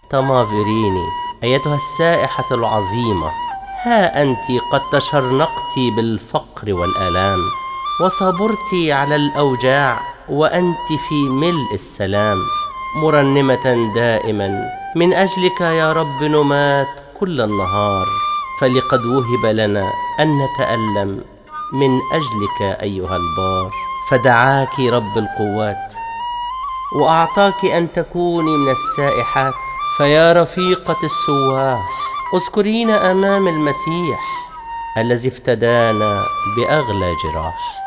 تمافريني أيتها السائحة العظيمة، ها أنت قد تشرنقت بالفقر والآلام، وصبرت على الأوجاع وأنت في ملء السلام، مرنمة دائما من أجلك يا رب نمات كل النهار، فلقد وهب لنا أن نتألم من أجلك أيها البار. فدعاك رب القوات وأعطاك أن تكوني من السائحات، فيا رفيقة السواح اذكرينا أمام المسيح الذي افتدانا بأغلى جراح.